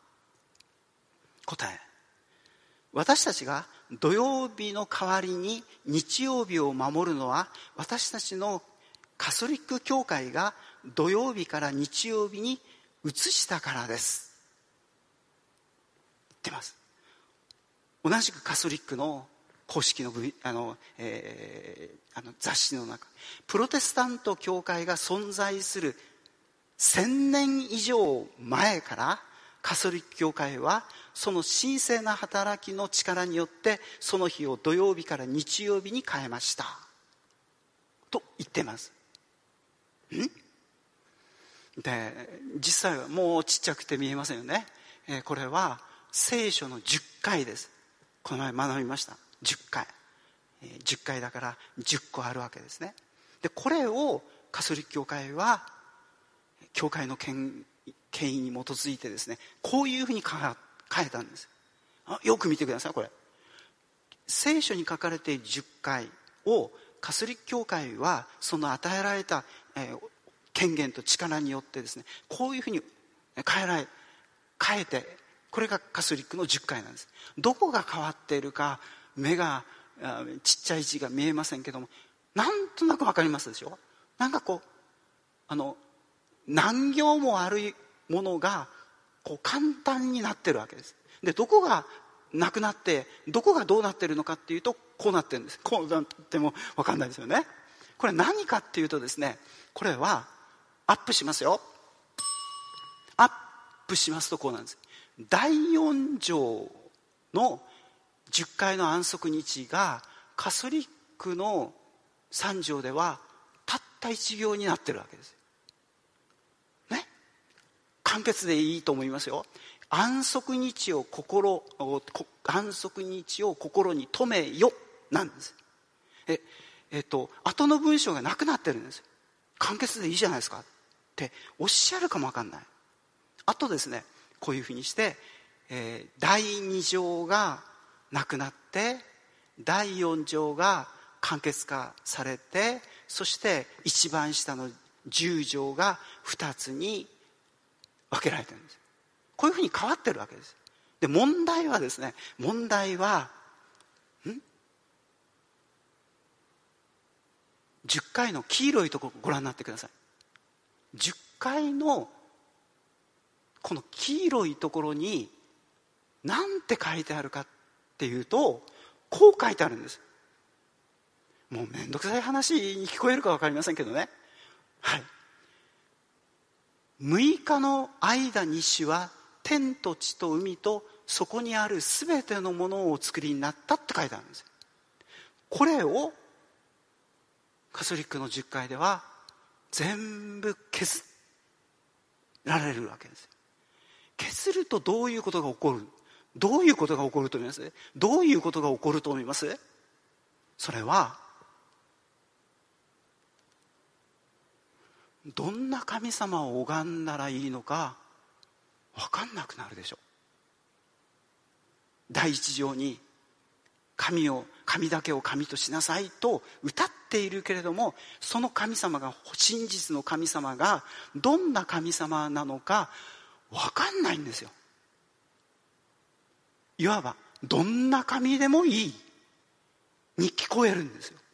答え、私たちが土曜日の代わりに日曜日を守るのは、私たちのカソリック教会が土曜日から日曜日に移したからです。言ってます。同じくカソリックの公式の、あの、えー、あの雑誌の中、プロテスタント教会が存在する千年以上前からカソリック教会はその神聖な働きの力によってその日を土曜日から日曜日に変えましたと言っています。んで、実際はもうちっちゃくて見えませんよね。えー、これは聖書のじゅっかいです。この前学びました。じゅっかい、えー、じゅっかいだからじゅっこあるわけですね。でこれをカソリック教会は教会の権権威に基づいてですね、こういうふうに変えたんです。あ、よく見てください。これ聖書に書かれているじゅっかいをカソリック教会はその与えられたえー、権限と力によってですね、こういうふうに変えられ変えて、これがカトリックの十戒なんです。どこが変わっているか目がちっちゃい字が見えませんけども、なんとなく分かりますでしょ。なんかこうあの何行もあるものがこう簡単になってるわけです。でどこがなくなってどこがどうなってるのかっていうと、こうなってるんです。こうなっても分かんないですよね。これ何かっていうとですね、これはアップしますよ。アップしますとこうなんです。だいよん条のじゅっかいの安息日がカトリックのさん条ではたったいち行になってるわけですね。簡潔でいいと思いますよ。安息日を心安息日を心に留めよなんです。ええっと後の文章がなくなってるんです。簡潔でいいじゃないですかっておっしゃるかもわかんない。あとですね、こういうふうにして、えー、だいに条がなくなってだいよん条が簡潔化されて、そして一番下のじゅう条がふたつに分けられてるんです。こういうふうに変わってるわけです。で問題はですね、問題はんじゅっかいの黄色いところをご覧になってください。じゅっかいのこの黄色いところに何て書いてあるかっていうと、こう書いてあるんです。もうめんどくさい話に聞こえるか分かりませんけどね、はい、むいかの間に主は天と地と海とそこにあるすべてのものをお作りになったって書いてあるんです。これをカトリックのじゅっかいでは全部削られるわけです。削るとどういうことが起こる、どういうことが起こると思います？どういうことが起こると思います？それはどんな神様を拝んだらいいのか分かんなくなるでしょう。第一条に神を神だけを神としなさいと歌っているけれども、その神様が真実の神様がどんな神様なのか分かんないんですよ。いわばどんな神でもいいに聞こえるんですよ。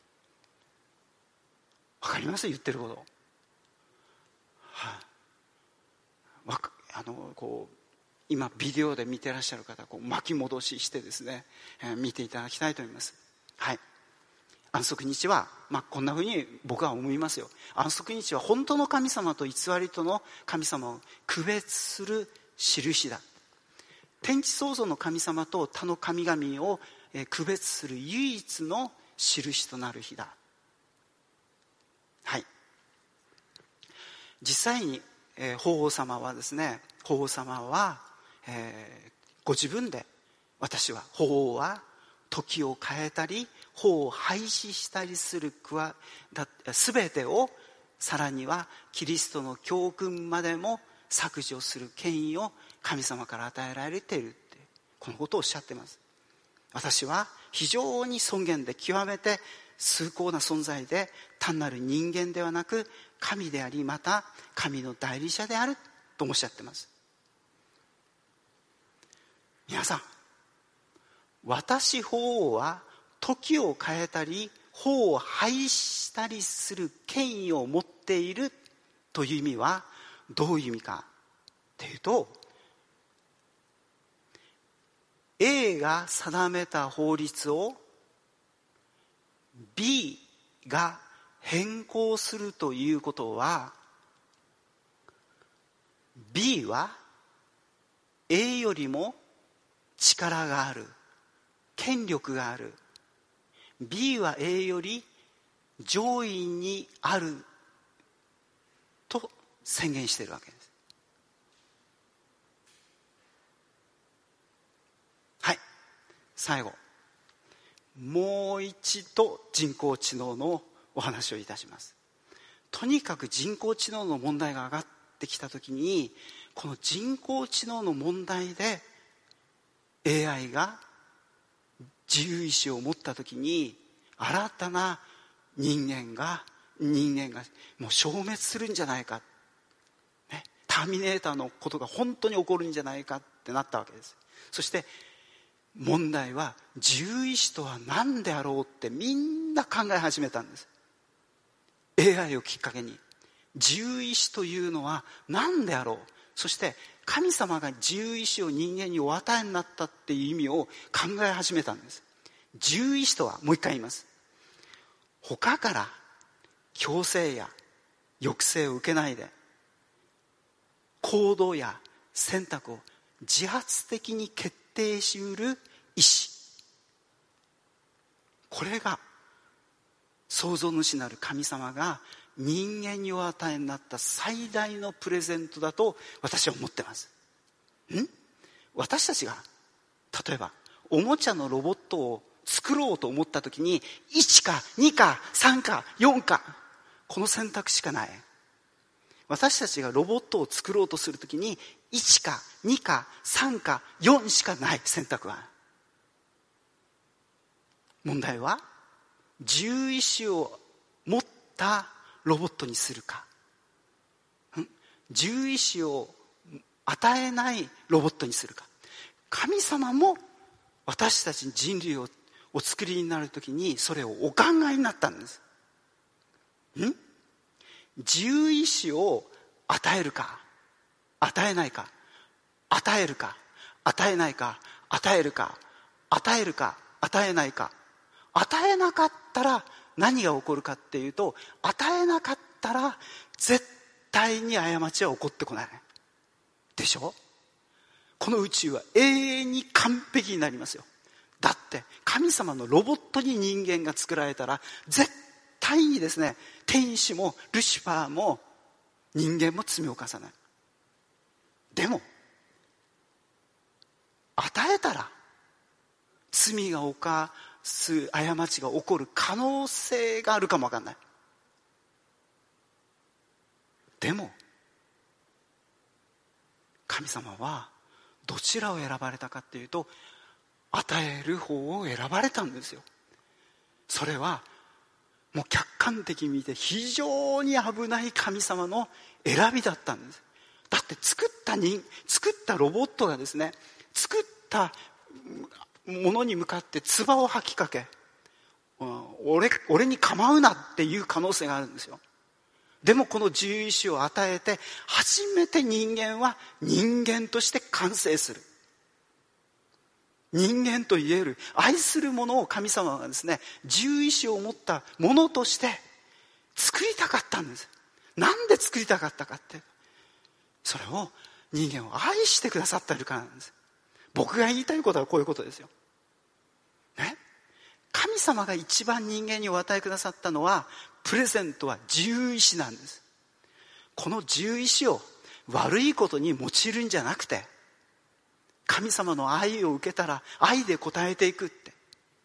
分かります？言ってること、はあ、わかあのこう今ビデオで見てらっしゃる方、こう巻き戻ししてですね、えー、見ていただきたいと思います。はい、安息日は、まあ、こんなふうに僕は思いますよ。安息日は本当の神様と偽りとの神様を区別する印だ。天地創造の神様と他の神々を区別する唯一の印となる日だ。はい、実際に、えー、法皇様はですね、法皇様は、えー、ご自分で、私は法皇は時を変えたり法を廃止したりするすべてを、さらにはキリストの教訓までも削除する権威を神様から与えられているって、このことをおっしゃっています。私は非常に尊厳で極めて崇高な存在で、単なる人間ではなく神であり、また神の代理者であるとおっしゃっています。皆さん、私法皇は時を変えたり法を廃止したりする権威を持っているという意味はどういう意味かというと、A が定めた法律を B が変更するということは、 B は A よりも力がある、権力がある、 B は A より上位にあると宣言しているわけです。はい、最後、もう一度人工知能のお話をいたします。とにかく人工知能の問題が上がってきたときに、この人工知能の問題で エーアイ が自由意志を持ったときに、新たな人間が人間がもう消滅するんじゃないか、ね、ターミネーターのことが本当に起こるんじゃないかってなったわけです。そして問題は獣医師とは何であろうってみんな考え始めたんです。 エーアイ をきっかけに獣医師というのは何であろう、そして神様が獣医師を人間にお与えになったっていう意味を考え始めたんです。獣医師とは、もう一回言います、他から強制や抑制を受けないで行動や選択を自発的に決定しうる意志、これが創造主なる神様が人間にお与えになった最大のプレゼントだと私は思ってます。ん私たちが例えばおもちゃのロボットを作ろうと思った時にいちかにかさんかよんか、この選択しかない。私たちがロボットを作ろうとする時にいちかにかさんかよんしかない選択は。問題は獣医師を持ったロボットにするか、獣医師を与えないロボットにするか。神様も私たち人類をお作りになるときにそれをお考えになったんです。ん獣医師を与えるか与えないか、与えるか与えないか、与えるか与えるか与えないか。与えなかったら何が起こるかっていうと、与えなかったら絶対に過ちは起こってこないでしょ。この宇宙は永遠に完璧になりますよ。だって神様のロボットに人間が作られたら絶対にですね、天使もルシファーも人間も罪を犯さない。でも与えたら罪が犯す過ちが起こる可能性があるかもわかんない。でも神様はどちらを選ばれたかっていうと、与える方を選ばれたんですよ。それはもう客観的に見て非常に危ない神様の選びだったんです。だって作った人作ったロボットがですね、作ったものに向かって唾を吐きかけ、俺、俺に構うなっていう可能性があるんですよ。でもこの獣医師を与えて初めて人間は人間として完成する。人間と言える愛するものを神様がですね、獣医師を持ったものとして作りたかったんです。なんで作りたかったかって、それを人間を愛してくださっているからなんです。僕が言いたいことはこういうことですよ、ね、神様が一番人間にお与えくださったのは、プレゼントは獣医師なんです。この獣医師を悪いことに用いるんじゃなくて、神様の愛を受けたら愛で応えていくって、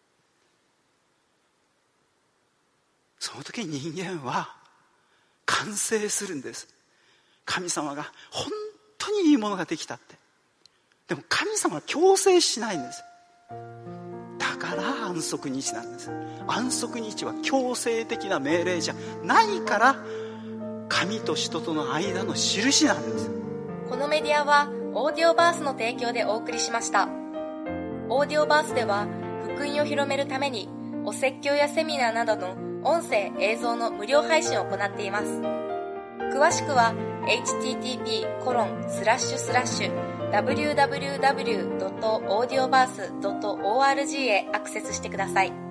その時に人間は完成するんです。神様が本当にいいものができたって。でも神様は強制しないんです。だから安息日なんです。安息日は強制的な命令じゃないから、神と人との間の印なんです。 このメディアはオーディオバースの提供でお送りしました。オーディオバースでは福音を広めるためにお説教やセミナーなどの音声映像の無料配信を行っています。詳しくは エイチティーティーピーコロンスラッシュスラッシュダブリューダブリューダブリュードットオーディオバースドットオーアールジー へアクセスしてください。